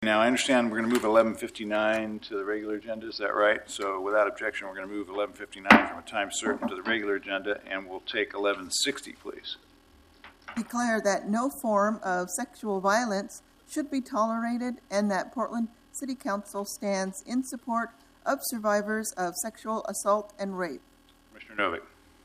Now, I understand we're going to move 11:59 to the regular agenda. Is that right? So without objection, we're going to move 11:59 from a time certain to the regular agenda, and we'll take 11:60, please. Declare that no form of sexual violence should be tolerated and that Portland City Council stands in support of survivors of sexual assault and rape. Commissioner Novick.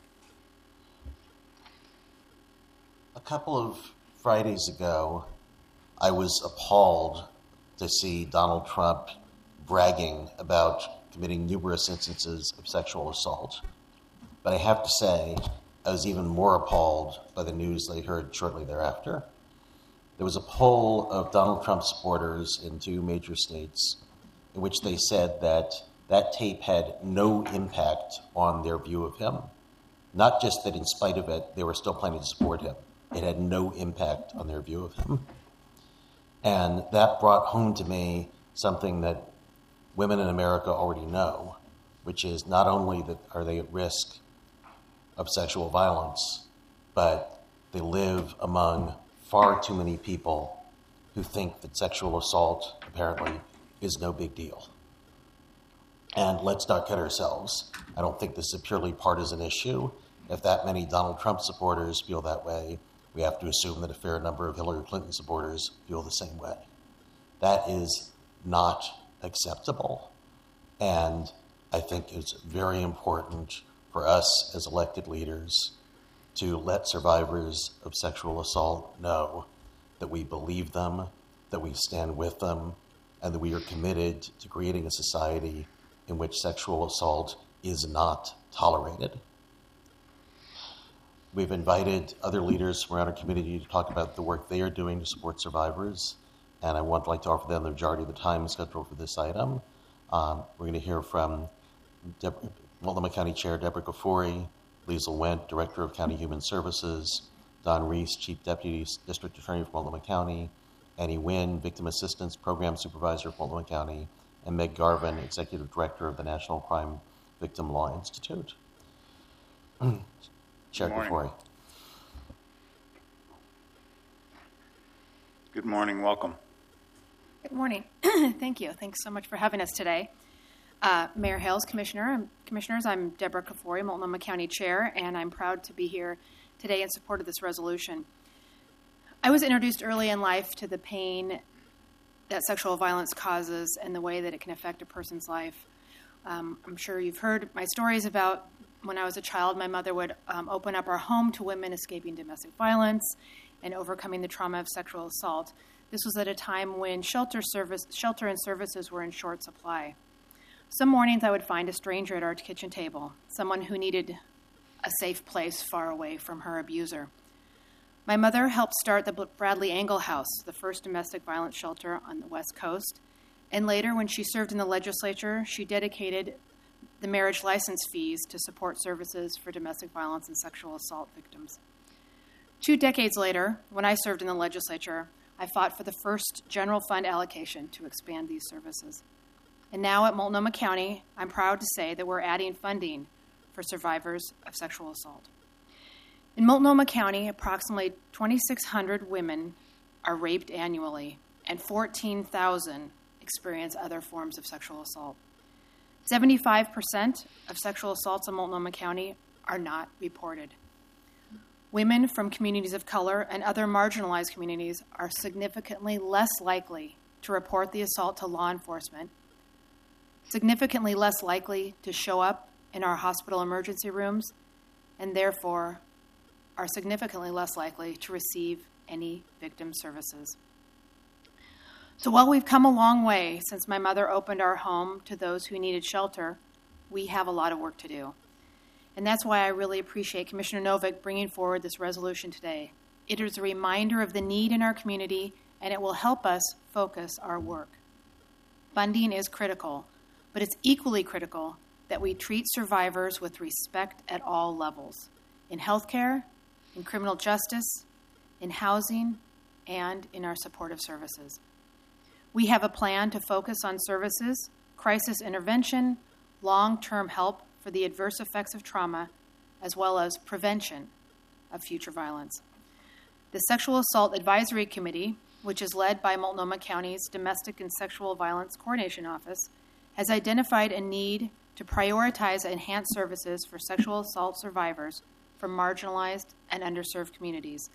A couple of Fridays ago, I was appalled to see Donald Trump bragging about committing numerous instances of sexual assault. But I have to say, I was even more appalled by the news I heard shortly thereafter. There was a poll of Donald Trump supporters in 2 major states in which they said that that tape had no impact on their view of him. Not just that in spite of it, they were still planning to support him. It had no impact on their view of him. And that brought home to me something that women in America already know, which is not only that are they at risk of sexual violence, but they live among far too many people who think that sexual assault apparently is no big deal. And let's not kid ourselves. I don't think this is a purely partisan issue. If that many Donald Trump supporters feel that way, we have to assume that a fair number of Hillary Clinton supporters feel the same way. That is not acceptable. And I think it's very important for us as elected leaders to let survivors of sexual assault know that we believe them, that we stand with them, and that we are committed to creating a society in which sexual assault is not tolerated. We've invited other leaders from around our community to talk about the work they are doing to support survivors, and I would like to offer them the majority of the time scheduled for this item. We're going to hear from Multnomah County Chair Deborah Kafoury, Liesl Wendt, Director of County Human Services, Don Reese, Chief Deputy District Attorney for Multnomah County, Annie Wynn, Victim Assistance Program Supervisor for Multnomah County, and Meg Garvin, Executive Director of the National Crime Victim Law Institute. Chair Kafoury. Good morning. Welcome. Good morning. Thank you. Thanks so much for having us today. Mayor Hales, Commissioners, I'm Deborah Kafoury, Multnomah County Chair, and I'm proud to be here today in support of this resolution. I was introduced early in life to the pain that sexual violence causes and the way that it can affect a person's life. I'm sure you've heard my stories about when I was a child. My mother would open up our home to women escaping domestic violence and overcoming the trauma of sexual assault. This was at a time when shelter and services were in short supply. Some mornings I would find a stranger at our kitchen table, someone who needed a safe place far away from her abuser. My mother helped start the Bradley Engel House, the first domestic violence shelter on the West Coast, and later when she served in the legislature, she dedicated the marriage license fees to support services for domestic violence and sexual assault victims. 2 decades later, when I served in the legislature, I fought for the first general fund allocation to expand these services. And now at Multnomah County, I'm proud to say that we're adding funding for survivors of sexual assault. In Multnomah County, approximately 2,600 women are raped annually, and 14,000 experience other forms of sexual assault. 75% of sexual assaults in Multnomah County are not reported. Women from communities of color and other marginalized communities are significantly less likely to report the assault to law enforcement, significantly less likely to show up in our hospital emergency rooms, and therefore are significantly less likely to receive any victim services. So while we've come a long way since my mother opened our home to those who needed shelter, we have a lot of work to do. And that's why I really appreciate Commissioner Novick bringing forward this resolution today. It is a reminder of the need in our community, and it will help us focus our work. Funding is critical, but it's equally critical that we treat survivors with respect at all levels, in healthcare, in criminal justice, in housing, and in our supportive services. We have a plan to focus on services, crisis intervention, long-term help for the adverse effects of trauma, as well as prevention of future violence. The Sexual Assault Advisory Committee which is led by Multnomah County's Domestic and Sexual Violence Coordination Office, has identified a need to prioritize enhanced services for sexual assault survivors from marginalized and underserved communities.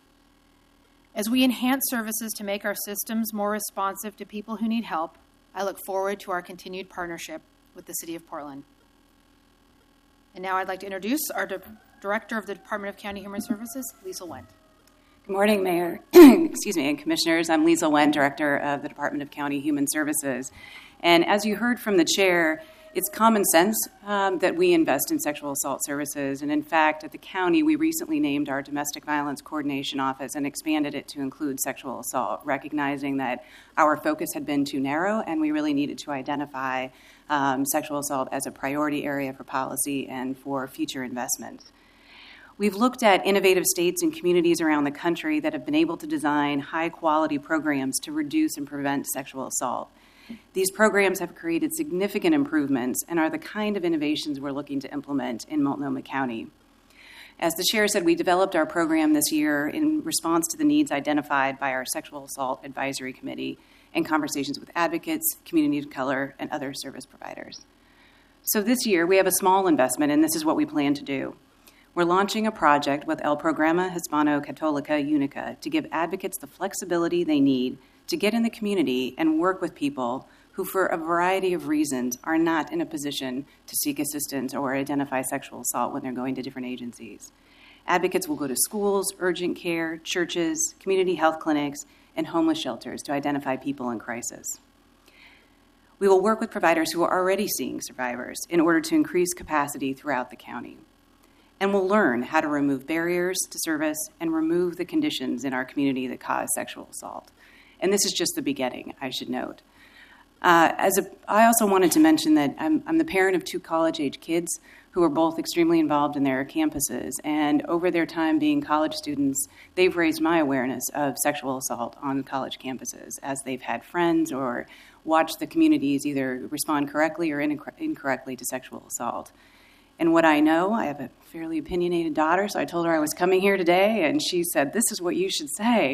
As we enhance services to make our systems more responsive to people who need help, I look forward to our continued partnership with the City of Portland. And now I'd like to introduce our Director of the Department of County Human Services, Lisa Wendt. Good morning, Mayor, and Commissioners. I'm Lisa Wendt, Director of the Department of County Human Services. And as you heard from the Chair, it's common sense that we invest in sexual assault services. And in fact, at the county, we recently named our Domestic Violence Coordination Office and expanded it to include sexual assault, recognizing that our focus had been too narrow and we really needed to identify sexual assault as a priority area for policy and for future investments. We've looked at innovative states and communities around the country that have been able to design high-quality programs to reduce and prevent sexual assault. These programs have created significant improvements and are the kind of innovations we're looking to implement in Multnomah County. As the Chair said, we developed our program this year in response to the needs identified by our Sexual Assault Advisory Committee and conversations with advocates, community of color, and other service providers. So this year, we have a small investment, and this is what we plan to do. We're launching a project with El Programa Hispano-Católica Única to give advocates the flexibility they need to get in the community and work with people who, for a variety of reasons, are not in a position to seek assistance or identify sexual assault when they're going to different agencies. Advocates will go to schools, urgent care, churches, community health clinics, and homeless shelters to identify people in crisis. We will work with providers who are already seeing survivors in order to increase capacity throughout the county. And we'll learn how to remove barriers to service and remove the conditions in our community that cause sexual assault. And this is just the beginning, I should note. I also wanted to mention that I'm the parent of two college-age kids who are both extremely involved in their campuses. And over their time being college students, they've raised my awareness of sexual assault on college campuses as they've had friends or watched the communities either respond correctly or incorrectly to sexual assault. And what I know, I have a fairly opinionated daughter, so I told her I was coming here today, and she said, "This is what you should say."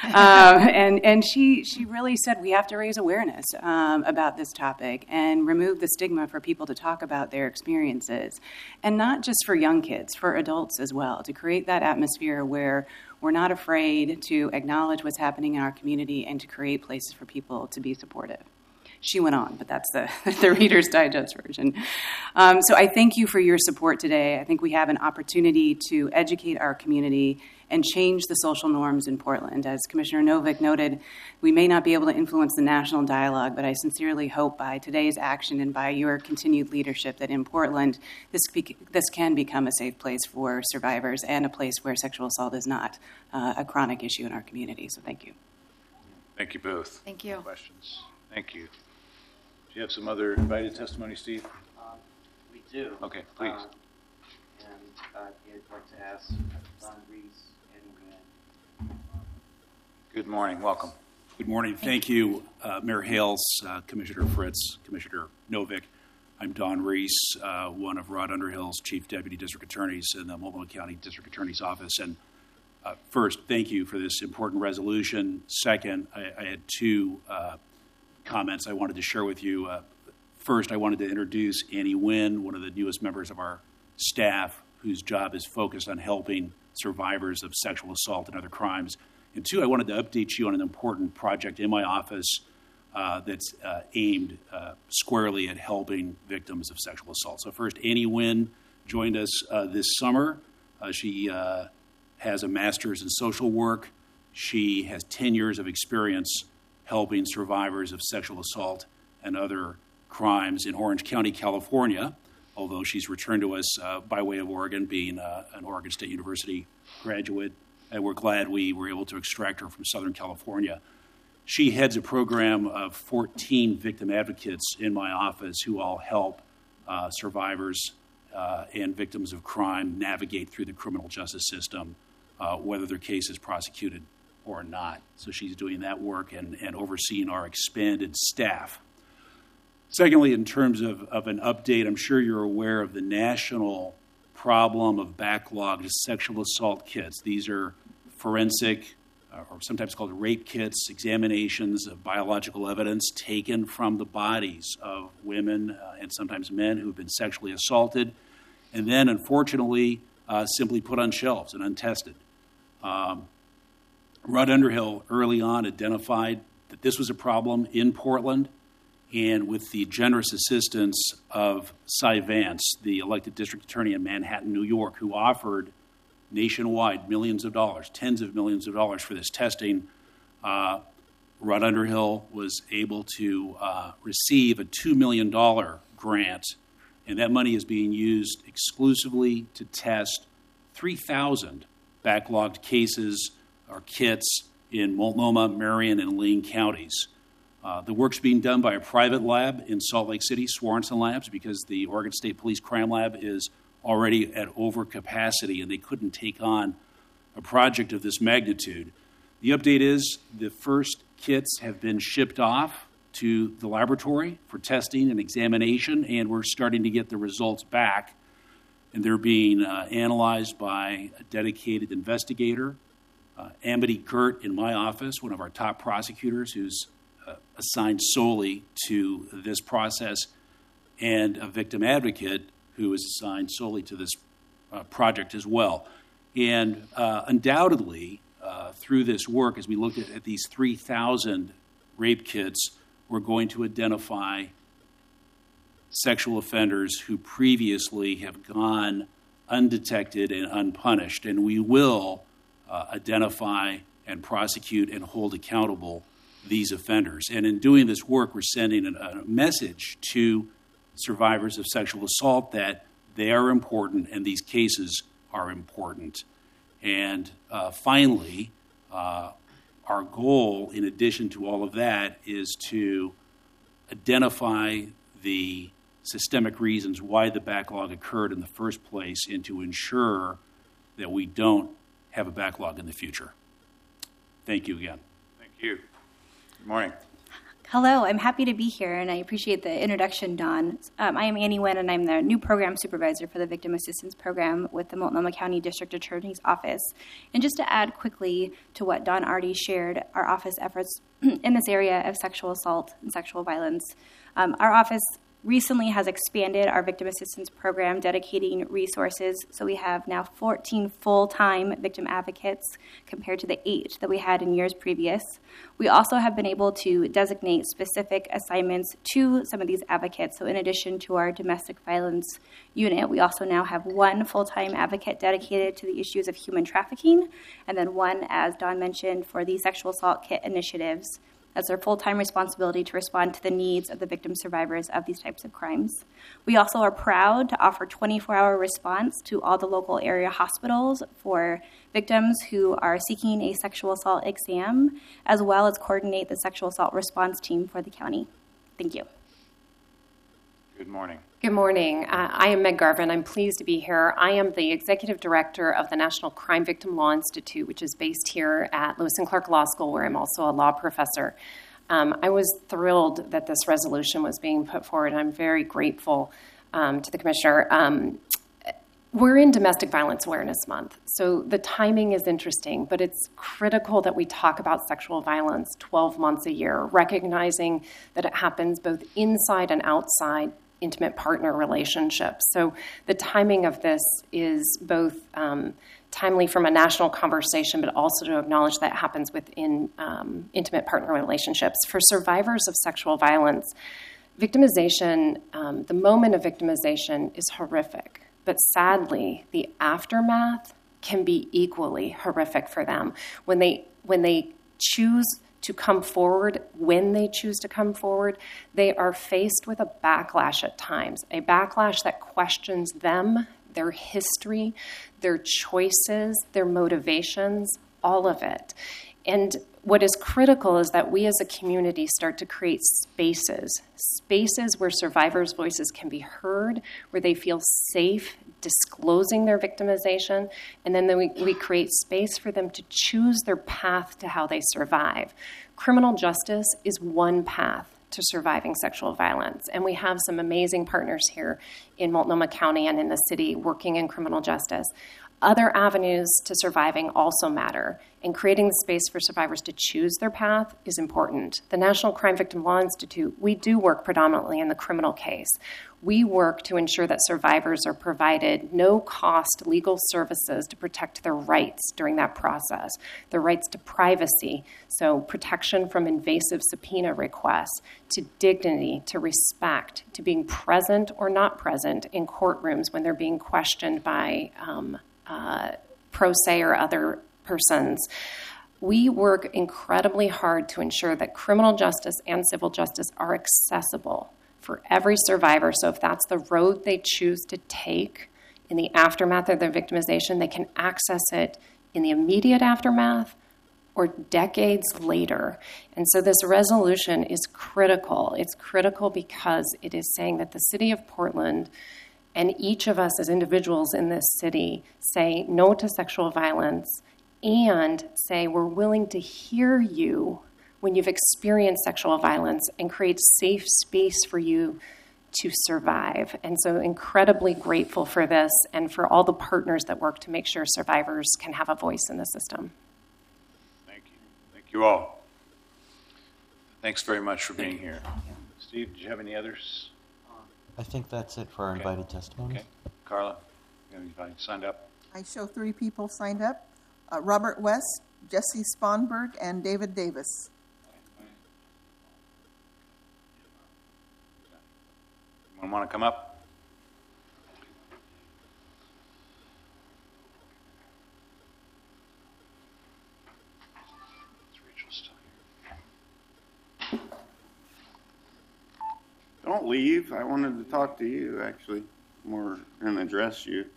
And she really said we have to raise awareness about this topic and remove the stigma for people to talk about their experiences. And not just for young kids, for adults as well, to create that atmosphere where we're not afraid to acknowledge what's happening in our community and to create places for people to be supportive. She went on, but that's the Reader's Digest version. So I thank you for your support today. I think we have an opportunity to educate our community and change the social norms in Portland. As Commissioner Novick noted, we may not be able to influence the national dialogue, but I sincerely hope by today's action and by your continued leadership that in Portland, this can become a safe place for survivors and a place where sexual assault is not a chronic issue in our community. So thank you. Thank you both. Thank you. Questions? Thank you. Do you have some other invited testimony, Steve? We do. Okay, please. And I'd like to ask Don Reese and Good morning. Welcome. Good morning. Thank you, Mayor Hales, Commissioner Fritz, Commissioner Novick. I'm Don Reese, one of Rod Underhill's Chief Deputy District Attorneys in the Multnomah County District Attorney's Office. And first, thank you for this important resolution. Second, I had two comments I wanted to share with you. First, I wanted to introduce Annie Wynn, one of the newest members of our staff, whose job is focused on helping survivors of sexual assault and other crimes. And two, I wanted to update you on an important project in my office that's aimed squarely at helping victims of sexual assault. So first, Annie Wynn joined us this summer. She has a master's in social work. She has 10 years of experience helping survivors of sexual assault and other crimes in Orange County, California, although she's returned to us by way of Oregon, being an Oregon State University graduate, and we're glad we were able to extract her from Southern California. She heads a program of 14 victim advocates in my office who all help survivors and victims of crime navigate through the criminal justice system, whether their case is prosecuted or not. So she's doing that work and overseeing our expanded staff. Secondly, in terms of an update, I'm sure you're aware of the national problem of backlogged sexual assault kits. These are forensic or sometimes called rape kits, examinations of biological evidence taken from the bodies of women and sometimes men who have been sexually assaulted, and then, unfortunately, simply put on shelves and untested. Rudd Underhill early on identified that this was a problem in Portland, and with the generous assistance of Cy Vance, the elected district attorney in Manhattan, New York, who offered nationwide millions of dollars, tens of millions of dollars for this testing, Rudd Underhill was able to receive a $2 million grant, and that money is being used exclusively to test 3,000 backlogged cases or kits in Multnomah, Marion, and Lane counties. The work's being done by a private lab in Salt Lake City, Swanson Labs, because the Oregon State Police Crime Lab is already at overcapacity, and they couldn't take on a project of this magnitude. The update is the first kits have been shipped off to the laboratory for testing and examination, and we're starting to get the results back, and they're being analyzed by a dedicated investigator, Amity Gert in my office, one of our top prosecutors who's assigned solely to this process, and a victim advocate who is assigned solely to this project as well. And undoubtedly, through this work, as we look at these 3,000 rape kits, we're going to identify sexual offenders who previously have gone undetected and unpunished. And we will identify and prosecute and hold accountable these offenders. And in doing this work, we're sending a message to survivors of sexual assault that they are important and these cases are important. And finally, our goal, in addition to all of that, is to identify the systemic reasons why the backlog occurred in the first place and to ensure that we don't have a backlog in the future. Thank you again. Thank you. Good morning. Hello, I'm happy to be here, and I appreciate the introduction, Dawn. I am Annie Nguyen, and I'm the new program supervisor for the Victim Assistance Program with the Multnomah County District Attorney's Office. And just to add quickly to what Dawn already shared, our office efforts in this area of sexual assault and sexual violence. Our office recently has expanded our victim assistance program, dedicating resources. So we have now 14 full-time victim advocates compared to the 8 that we had in years previous. We also have been able to designate specific assignments to some of these advocates. So in addition to our domestic violence unit, we also now have 1 full-time advocate dedicated to the issues of human trafficking, and then 1, as Dawn mentioned, for the sexual assault kit initiatives, as their full-time responsibility to respond to the needs of the victim survivors of these types of crimes. We also are proud to offer 24-hour response to all the local area hospitals for victims who are seeking a sexual assault exam, as well as coordinate the sexual assault response team for the county. Thank you. Good morning. Good morning. I am Meg Garvin. I'm pleased to be here. I am the executive director of the National Crime Victim Law Institute, which is based here at Lewis and Clark Law School, where I'm also a law professor. I was thrilled that this resolution was being put forward. I'm very grateful to the commissioner. We're in Domestic Violence Awareness Month, so the timing is interesting, but it's critical that we talk about sexual violence 12 months a year, recognizing that it happens both inside and outside intimate partner relationships. So the timing of this is both timely from a national conversation, but also to acknowledge that it happens within intimate partner relationships. For survivors of sexual violence, victimization, the moment of victimization is horrific, but sadly, the aftermath can be equally horrific for them. When they choose to come forward, when they choose to come forward, they are faced with a backlash at times, a backlash that questions them, their history, their choices, their motivations, all of it. And what is critical is that we as a community start to create spaces where survivors' voices can be heard, where they feel safe disclosing their victimization, and then we create space for them to choose their path to how they survive. Criminal justice is one path to surviving sexual violence, and we have some amazing partners here in Multnomah County and in the city working in criminal justice. Other avenues to surviving also matter, and creating the space for survivors to choose their path is important. The National Crime Victim Law Institute, we do work predominantly in the criminal case. We work to ensure that survivors are provided no-cost legal services to protect their rights during that process, their rights to privacy, so protection from invasive subpoena requests, to dignity, to respect, to being present or not present in courtrooms when they're being questioned by pro se or other persons. We work incredibly hard to ensure that criminal justice and civil justice are accessible for every survivor. So if that's the road they choose to take in the aftermath of their victimization, they can access it in the immediate aftermath or decades later. And so this resolution is critical. It's critical because it is saying that the city of Portland and each of us as individuals in this city say no to sexual violence and say we're willing to hear you when you've experienced sexual violence and create safe space for you to survive. And so incredibly grateful for this and for all the partners that work to make sure survivors can have a voice in the system. Thank you. Thank you all. Thanks very much for being here. Steve, did you have any others? I think that's it for our invited testimony. Okay. Carla, you have anybody signed up? I show 3 people signed up, Robert West, Jesse Sponberg, and David Davis. Anyone want to come up? Is Rachel still here? Don't leave. I wanted to talk to you, actually, more and address you.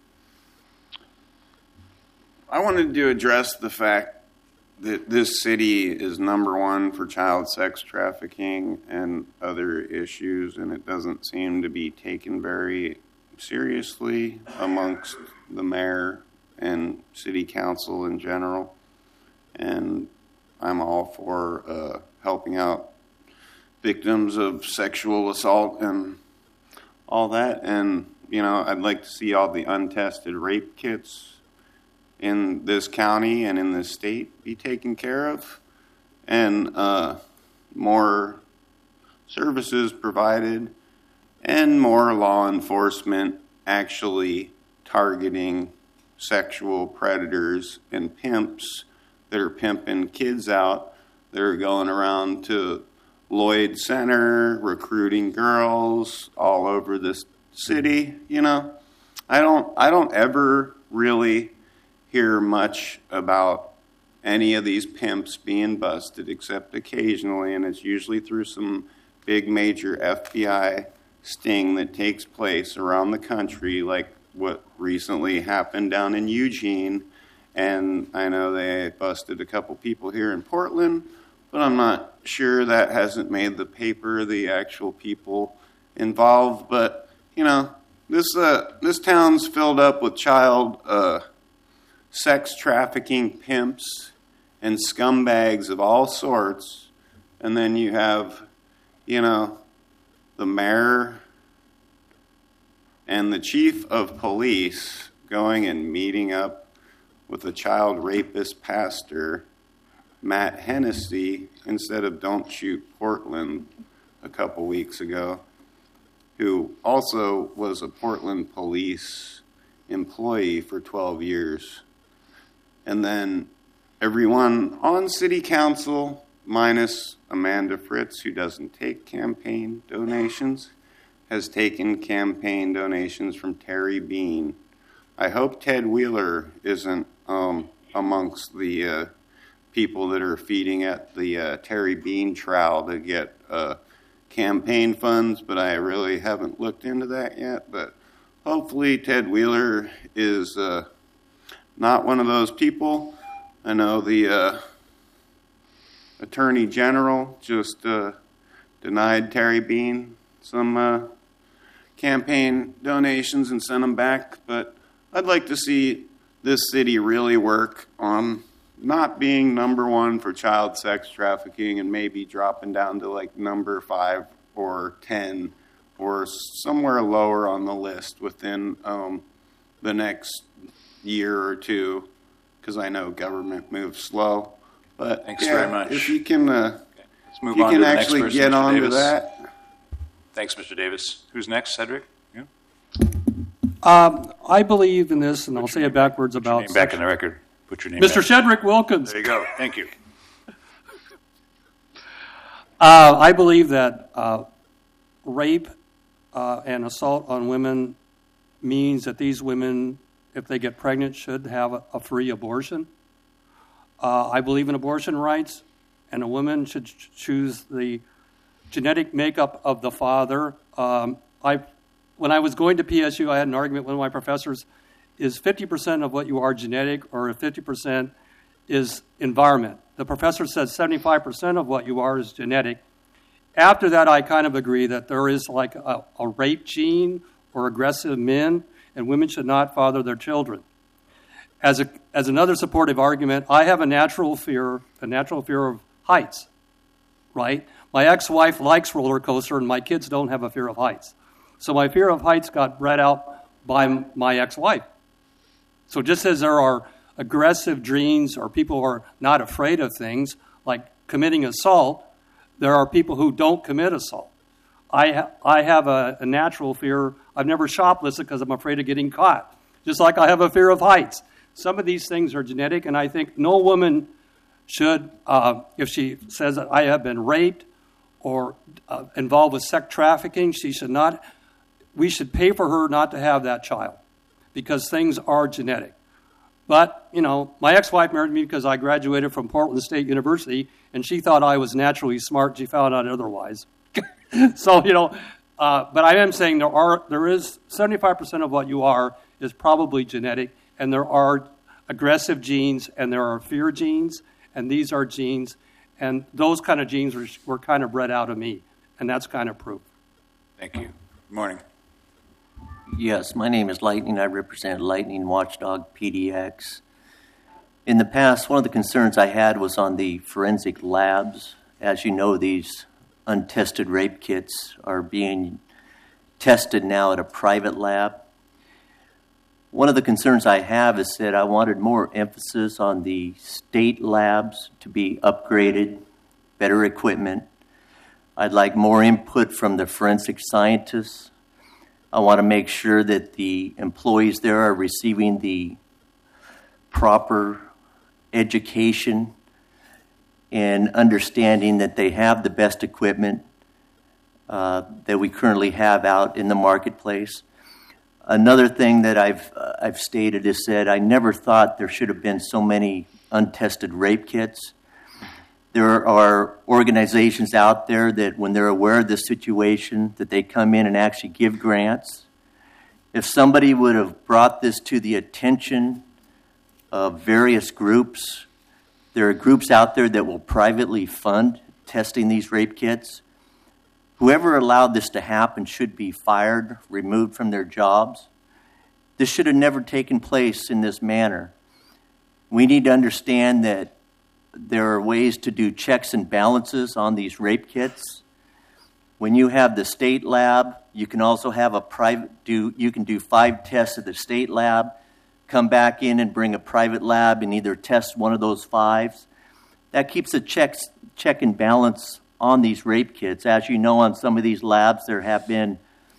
I wanted to address the fact that this city is #1 for child sex trafficking and other issues, and it doesn't seem to be taken very seriously amongst the mayor and city council in general. And I'm all for helping out victims of sexual assault and all that. And, you know, I'd like to see all the untested rape kits in this county and in this state be taken care of, and more services provided, and more law enforcement actually targeting sexual predators and pimps that are pimping kids out. They're going around to Lloyd Center, recruiting girls all over this city. You know, I don't ever really hear much about any of these pimps being busted, except occasionally, and it's usually through some big major FBI sting that takes place around the country, like what recently happened down in Eugene. And I know they busted a couple people here in Portland, but I'm not sure that hasn't made the paper, the actual people involved. But, you know, this town's filled up with child sex trafficking pimps and scumbags of all sorts. And then you have, you know, the mayor and the chief of police going and meeting up with a child rapist pastor, Matt Hennessy, instead of Don't Shoot Portland a couple weeks ago, who also was a Portland police employee for 12 years. And then everyone on city council, minus Amanda Fritz, who doesn't take campaign donations, has taken campaign donations from Terry Bean. I hope Ted Wheeler isn't amongst the people that are feeding at the Terry Bean trial to get campaign funds, but I really haven't looked into that yet. But hopefully Ted Wheeler is not one of those people. I know the Attorney General just denied Terry Bean some campaign donations and sent them back. But I'd like to see this city really work on not being #1 for child sex trafficking and maybe dropping down to like #5 or 10 or somewhere lower on the list within the next year or two, because I know government moves slow. But Thanks very much. If you can, Let's move if you on can to the next actually person, get Mr. on to Davis. that. Thanks, Mr. Davis. Who's next? Cedric? You? I believe in this, and I'll say it backwards Put your about name back in the record. Put your name Mr. back. Shedrick Wilkins. There you go. Thank you. I believe that rape and assault on women means that these women, if they get pregnant, should have a free abortion. I believe in abortion rights, and a woman should choose the genetic makeup of the father. When I was going to PSU, I had an argument with one of my professors. Is 50% of what you are genetic, or 50% is environment? The professor said 75% of what you are is genetic. After that, I kind of agree that there is like a rape gene or aggressive men, and women should not father their children. As another supportive argument, I have a natural fear of heights, right? My ex-wife likes roller coaster, and my kids don't have a fear of heights. So my fear of heights got bred out by my ex-wife. So just as there are aggressive genes or people who are not afraid of things, like committing assault, there are people who don't commit assault. I have a natural fear. I've never shoplifted because I'm afraid of getting caught, just like I have a fear of heights. Some of these things are genetic, and I think no woman should, if she says that I have been raped or involved with sex trafficking, we should pay for her not to have that child because things are genetic. But, my ex-wife married me because I graduated from Portland State University, and she thought I was naturally smart. She found out otherwise. So, but I am saying there is 75% of what you are is probably genetic, and there are aggressive genes, and there are fear genes, and these are genes, and those kind of genes were kind of bred out of me, and that's kind of proof. Thank you. Good morning. Yes, my name is Lightning. I represent Lightning Watchdog PDX. In the past, one of the concerns I had was on the forensic labs. As you know, these untested rape kits are being tested now at a private lab. One of the concerns I have is that I wanted more emphasis on the state labs to be upgraded, better equipment. I'd like more input from the forensic scientists. I want to make sure that the employees there are receiving the proper education and understanding that they have the best equipment that we currently have out in the marketplace. Another thing that I've stated is that I never thought there should have been so many untested rape kits. There are organizations out there that when they're aware of the situation, that they come in and actually give grants. If somebody would have brought this to the attention of various groups, there are groups out there that will privately fund testing these rape kits. Whoever allowed this to happen should be fired, removed from their jobs. This should have never taken place in this manner. We need to understand that there are ways to do checks and balances on these rape kits. When you have the state lab, you can also have you can do 5 tests at the state lab, come back in and bring a private lab and either test one of those 5s. That keeps a check and balance on these rape kits. As you know, on some of these labs, there have been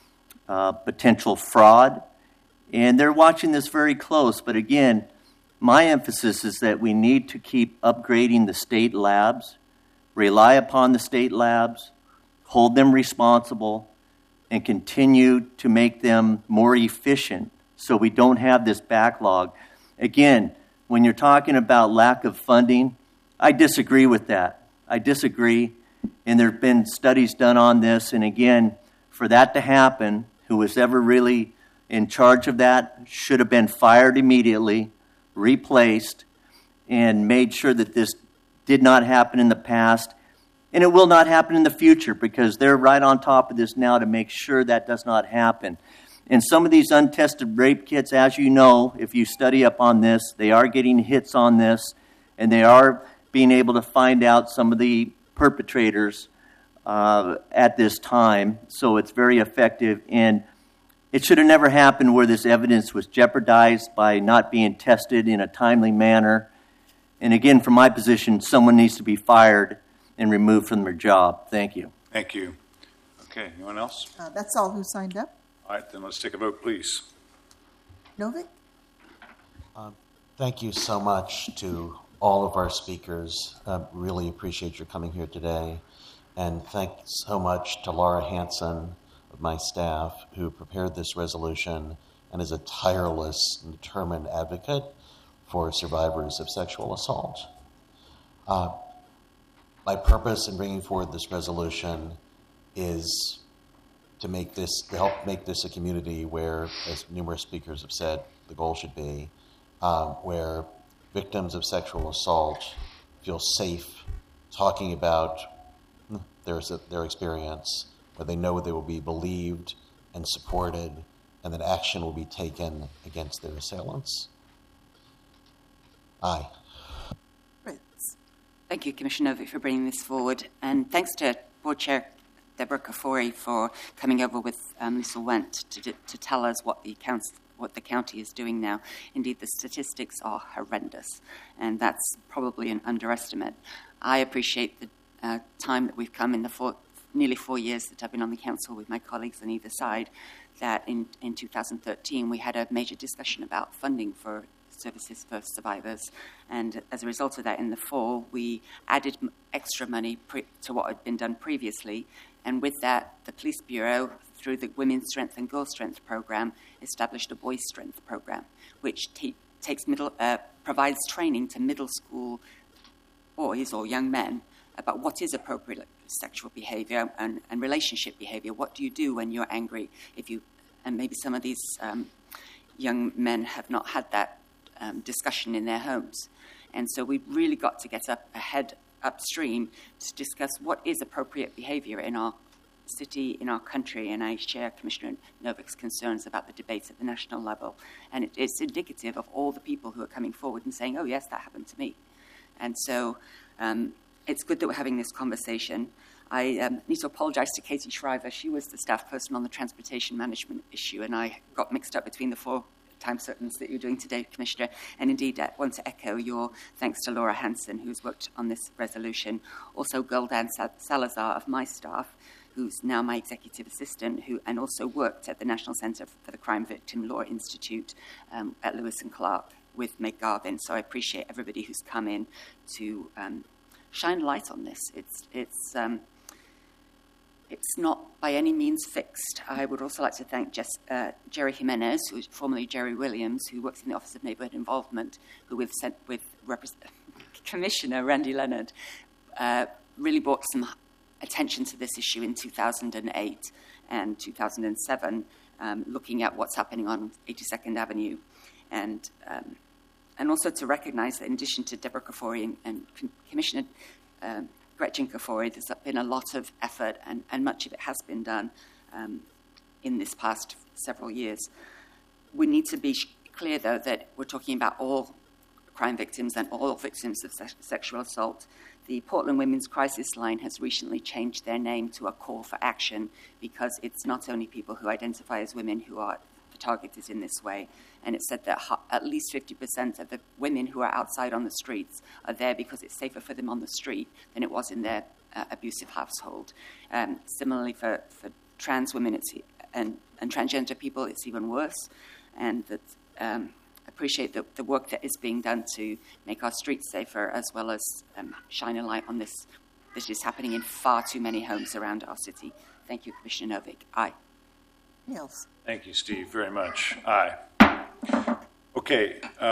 potential fraud, and they're watching this very close. But again, my emphasis is that we need to keep upgrading the state labs, rely upon the state labs, hold them responsible, and continue to make them more efficient so we don't have this backlog. Again, when you're talking about lack of funding, I disagree with that. I disagree, and there have been studies done on this, and again, for that to happen, who was ever really in charge of that should have been fired immediately, replaced, and made sure that this did not happen in the past, and it will not happen in the future because they're right on top of this now to make sure that does not happen. And some of these untested rape kits, as you know, if you study up on this, they are getting hits on this, and they are being able to find out some of the perpetrators at this time. So it's very effective. And It should have never happened where this evidence was jeopardized by not being tested in a timely manner. And again, from my position, someone needs to be fired and removed from their job. Thank you. Thank you. Okay, anyone else? That's all who signed up. All right, then let's take a vote, please. Novick? Thank you so much to all of our speakers. Really appreciate your coming here today. And thanks so much to Laura Hanson of my staff who prepared this resolution and is a tireless and determined advocate for survivors of sexual assault. My purpose in bringing forward this resolution is to help make this a community where, as numerous speakers have said, the goal should be, where victims of sexual assault feel safe talking about their experience, where they know they will be believed and supported, and that action will be taken against their assailants. Aye. Thank you, Commissioner Novick, for bringing this forward. And thanks to Board Chair Deborah Kafori for coming over with Lisa Wendt to tell us what the county is doing now. Indeed, the statistics are horrendous, and that's probably an underestimate. I appreciate the time that we've come in the nearly 4 years that I've been on the council with my colleagues on either side, that in 2013 we had a major discussion about funding for services for survivors, and as a result of that, in the fall, we added extra money to what had been done previously, and with that, the Police Bureau, through the Women's Strength and Girls Strength program, established a Boys Strength program, which provides training to middle school boys or young men about what is appropriate sexual behavior and relationship behavior. What do you do when you're angry? And maybe some of these young men have not had that discussion in their homes. And so we've really got to get upstream to discuss what is appropriate behavior in our city, in our country, and I share Commissioner Novick's concerns about the debates at the national level. And it's indicative of all the people who are coming forward and saying, oh, yes, that happened to me. And so it's good that we're having this conversation. I need to apologize to Katie Shriver. She was the staff person on the transportation management issue, and I got mixed up between the 4 time certains that you're doing today, Commissioner. And indeed, I want to echo your thanks to Laura Hanson, who's worked on this resolution. Also, Guldan Salazar of my staff, who's now my executive assistant, and also worked at the National Centre for the Crime Victim Law Institute at Lewis and Clark with Meg Garvin. So I appreciate everybody who's come in to shine light on this. It's not by any means fixed. I would also like to thank Jerry Jimenez, who is formerly Jerry Williams, who works in the Office of Neighbourhood Involvement, who we've sent with Commissioner Randy Leonard, really brought some attention to this issue in 2008 and 2007, looking at what's happening on 82nd Avenue. And also to recognise that in addition to Deborah Kafori and Commissioner Gretchen Kafori, there's been a lot of effort, and much of it has been done in this past several years. We need to be clear, though, that we're talking about all crime victims and all victims of sexual assault. The Portland Women's Crisis Line has recently changed their name to a call for action, because it's not only people who identify as women who are targeted in this way. And it said that at least 50% of the women who are outside on the streets are there because it's safer for them on the street than it was in their abusive household. Similarly, for trans women and transgender people, it's even worse. And that appreciate the work that is being done to make our streets safer, as well as shine a light on this that is happening in far too many homes around our city. Thank you, Commissioner Novick. Aye. Niels. Thank you, Steve, very much. Aye. Okay.